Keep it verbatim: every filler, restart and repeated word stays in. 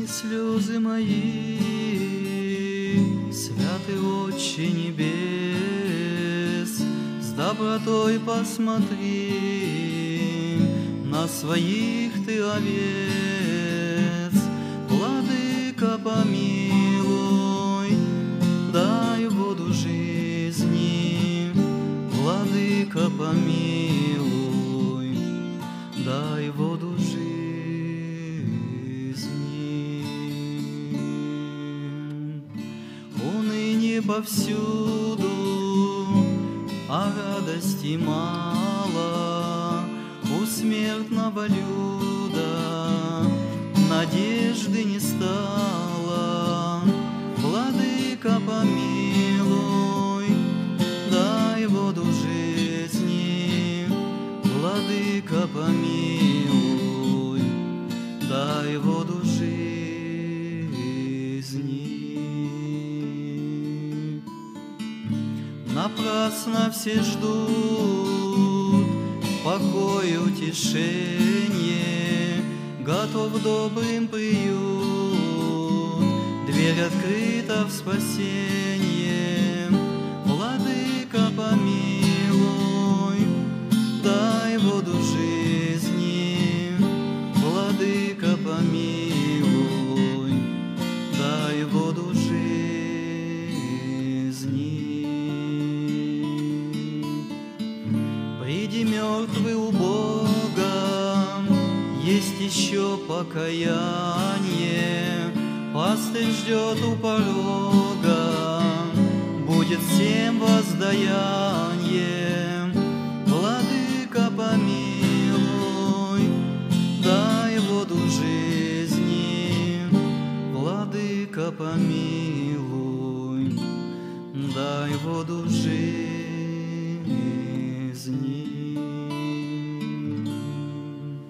слезы мои, святый Отче Небес, с добротой посмотри на своих ты овец. Владыка, помилуй, дай воду жизни. Владыка, помилуй, дай воду жизни. Уныние повсюду, а радости мало. У смертного люда надежды не стало. Владыка, помилуй, дай воду жизни. Владыка, помилуй, дай воду жизни. Напрасно все ждут покой и утешение, готов добрым приют, дверь открыта в спасение. Владыка, помилуй, дай воду жизни. Владыка, помилуй, дай воду жизни. Приди, мертвый, у Бога есть еще покаяние. Пастырь ждет у порога, будет всем воздаяние. Владыка, помилуй, дай воду жизни. Владыка, помилуй, дай воду жизни.